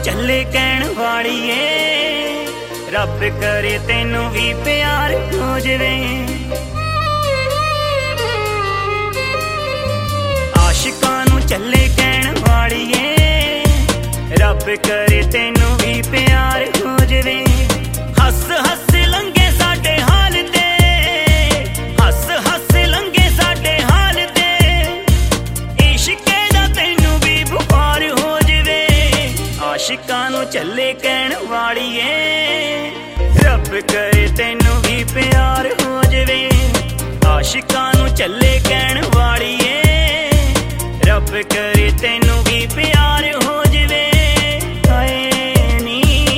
ਚੱਲੇ ਕਹਿਣ ਵਾਲੀਏ, ਰੱਬ ਕਰੇ ਤੈਨੂੰ ਵੀ ਪਿਆਰ ਹੋ ਜਵੇ। ਆਸ਼ਿਕਾਂ ਨੂੰ ਚੱਲੇ ਕਹਿਣ ਵਾਲੀਏ, ਰੱਬ ਕਰੇ ਤੈਨੂੰ ਵੀ ਪਿਆਰ ਹੋ ਜਵੇ। ਹੱਸ ਹੱਸ ਲੰਘੇ ਸਾਡੇ ਹਾਲ ਤੇ, ਹੱਸ ਹੱਸ ਲੰਘੇ ਸਾਡੇ ਹਾਲ ਤੇ, ਇਸ਼ਕੇ ਦਾ ਤੈਨੂੰ ਵੀ ਬੁਖਾਰ ਹੋ ਜਵੇ। ਆਸ਼ਿਕਾਂ ਨੂੰ ਚੱਲੇ ਕਹਿਣ ਵਾਲੀਏ, ਰੱਬ ਕਰੇ ਤੈਨੂੰ ਵੀ ਪਿਆਰ ਹੋ ਜਵੇ। ਆਸ਼ਿਕਾਂ ਨੂੰ ਚੱਲੇ ਕਹਿਣ ਵਾਲੀਏ, ਰੱਬ ਕਰੇ ਤੈਨੂੰ ਵੀ ਪਿਆਰ ਹੋ ਜਵੇ। ਹਾਏ ਨੀ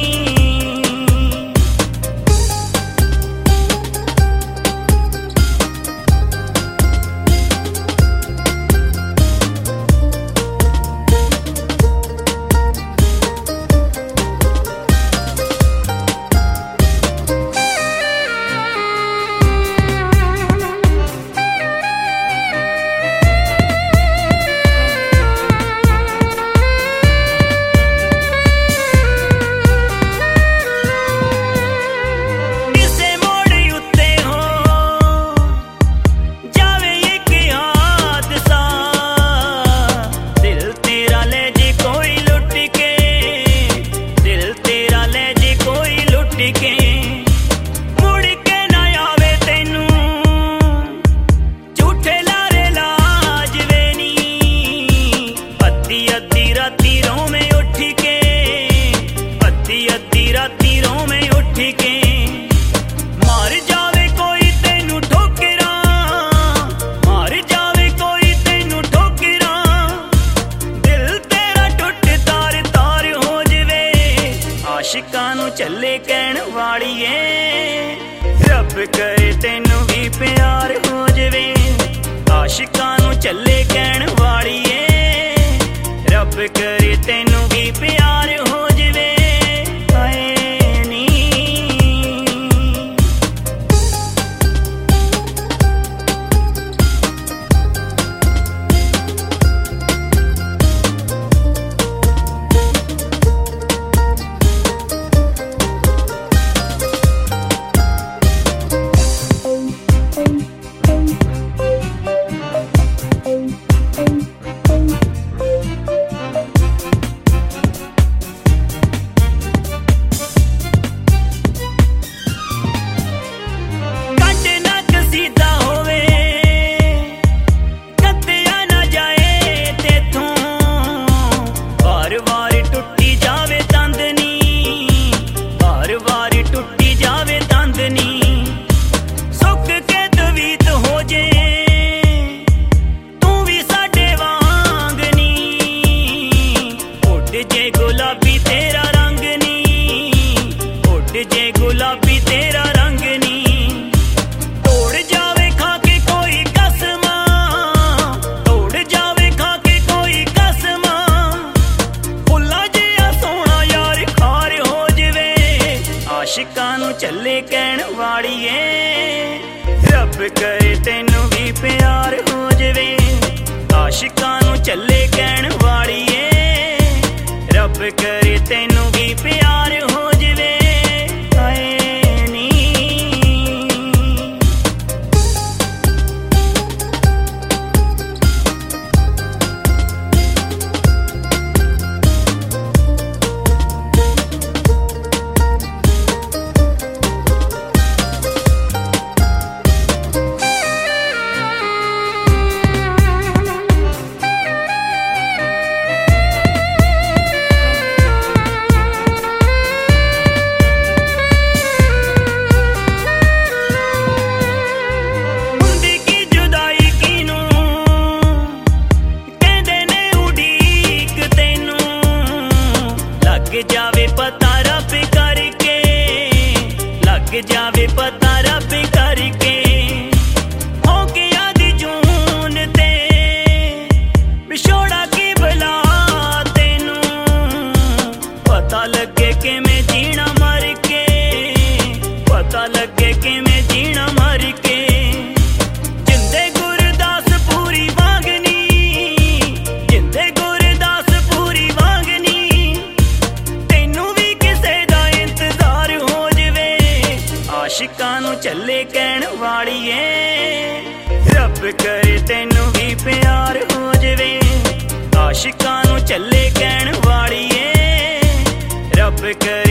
ਆਸ਼ਿਕਾਂ ਨੂੰ ਚੱਲੇ ਕਹਿਣ ਵਾਲੀਏ, ਰੱਬ ਕਰੇ ਤੈਨੂੰ ਵੀ ਪਿਆਰ ਹੋ ਜਵੇ। ਆਸ਼ਿਕਾਂ ਨੂੰ ਚੱਲੇ ਕਹਿਣ ਵਾਲੀਏ, ਰੱਬ ਕਰੇ ਤੈਨੂੰ ਵੀ ਪਿਆਰ ਹੋ ਜਵੇ। ਹਾਏ ਨੀ ਗੁਲਾਬੀ ਤੇਰਾ ਰੰਗ ਨੀ, ਉੱਡ ਜੇ ਗੁਲਾਬੀ ਤੇਰਾ ਰੰਗ ਨੀ। ਤੋੜ ਜਾਵੇ ਖਾ ਕੇ ਕੋਈ ਕਸਮਾਂ, ਤੋੜ ਜਾਵੇ ਖਾ ਕੇ ਕੋਈ ਕਸਮਾਂ, ਫੁੱਲਾਂ ਜਿਹਾ ਸੋਹਣਾ ਯਾਰ ਖਾਰ ਹੋ ਜਵੇ। ਆਸ਼ਿਕਾਂ ਨੂੰ ਚੱਲੇ ਕਹਿਣ ਵਾਲੀਏ, ਰੱਬ ਕਰੇ ਤੈਨੂੰ ਵੀ ਪਿਆਰ ਹੋ ਜਵੇ। ਆਸ਼ਿਕਾਂ ਨੂੰ ਚੱਲੇ ਕਹਿਣ ਵਾਲੀਏ, ਰੱਬ ਕਰੇ ਤੈਨੂੰ ਵੀ ਪਿਆਰ ਹੋ ਜਵੇ। ਹਾਏ ਨੀ ਜਾਵੇ ਪਤਾ ਰੱਬ ਕਰਕੇ, ਲੱਗ ਜਾਵੇ ਪਤਾ ਰੱਬ ਕਰਕੇ। ਹੋ ਗਿਆ ਦੀ ਜੂਨ ਤੇ ਵਿਛੋੜਾ ਕੀ ਬਲਾ ਤੈਨੂੰ, ਪਤਾ ਲੱਗੇ ਕਿਵੇਂ ਜੀਣਾ ਮਰ ਕੇ, ਪਤਾ ਲੱਗੇ ਕਿਵੇਂ ਜੀਣਾ ਮਰ ਕੇ। ਜਿੰਦੇ ਗੁਰਦਾਸ ਪੂਰੀ ਵਾਂਗਨੀ, ਜਿੰਦੇ ਗੁਰਦਾਸ ਪੂਰੀ ਵਾਂਗਨੀ, वालिए रब करे तैनू भी प्यार हो जवे आशिकां नू चले कहण वालिए रब करे